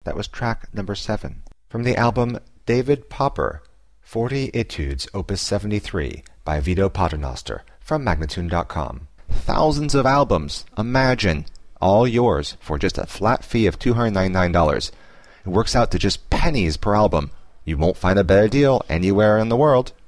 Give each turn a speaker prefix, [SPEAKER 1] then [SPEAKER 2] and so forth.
[SPEAKER 1] That was track number 7. From the album David Popper, 40 Etudes, Opus 73, by Vito Paternoster, from Magnatune.com. Thousands of albums, imagine, all yours for just a flat fee of $299. It works out to just pennies per album. You won't find a better deal anywhere in the world.